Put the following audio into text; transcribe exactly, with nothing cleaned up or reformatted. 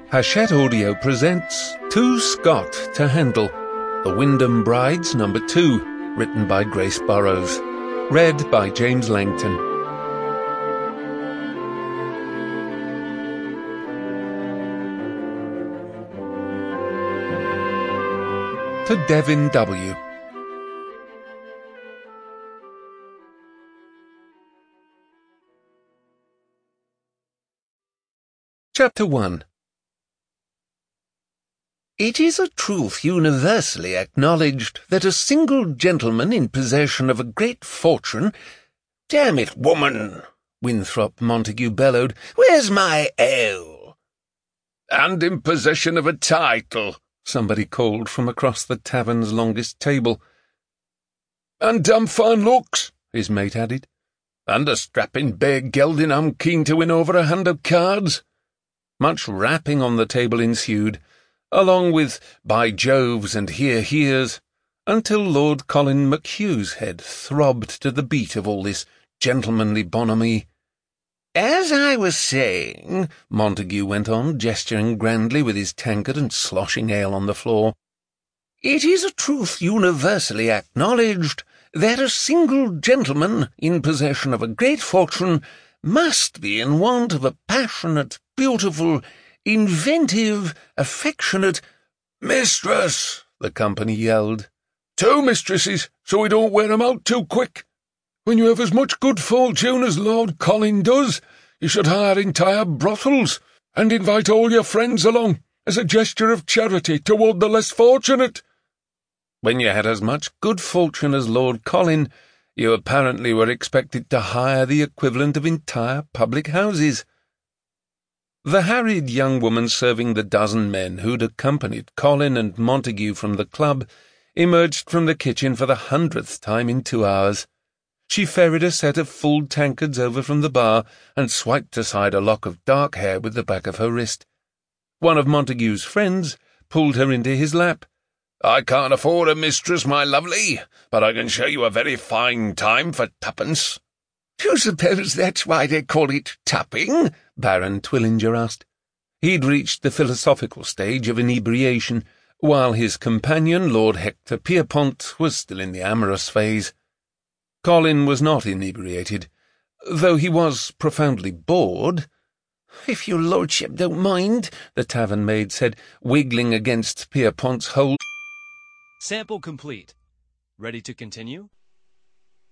Hachette Audio presents To Scott to Handle, The Wyndham Brides Number Two, written by Grace Burrows. Read by James Langton. To Devin W. Chapter one. It is a truth universally acknowledged that a single gentleman in possession of a great fortune— "Damn it, woman!" Winthrop Montague bellowed. "Where's my ale?" "And in possession of a title," somebody called from across the tavern's longest table. "And damn fine looks," his mate added. "And a strapping bay gelding I'm keen to win over a hand of cards." Much rapping on the table ensued, along with by Joves and hear hears, until Lord Colin McHugh's head throbbed to the beat of all this gentlemanly bonhomie. "As I was saying," Montague went on, gesturing grandly with his tankard and sloshing ale on the floor, "it is a truth universally acknowledged that a single gentleman in possession of a great fortune must be in want of a passionate, beautiful, inventive, affectionate—" "Mistress!" the company yelled. "Two mistresses, so we don't wear 'em out too quick. When you have as much good fortune as Lord Colin does, you should hire entire brothels, and invite all your friends along, as a gesture of charity toward the less fortunate." When you had as much good fortune as Lord Colin, you apparently were expected to hire the equivalent of entire public houses. The harried young woman serving the dozen men who'd accompanied Colin and Montague from the club emerged from the kitchen for the hundredth time in two hours. She ferried a set of full tankards over from the bar and swiped aside a lock of dark hair with the back of her wrist. One of Montague's friends pulled her into his lap. "I can't afford a mistress, my lovely, but I can show you a very fine time for twopence." "Do you suppose that's why they call it tapping?" Baron Twillinger asked. He'd reached the philosophical stage of inebriation, while his companion, Lord Hector Pierpont, was still in the amorous phase. Colin was not inebriated, though he was profoundly bored. "If your lordship don't mind," the tavern maid said, wiggling against Pierpont's hold. Sample complete. Ready to continue?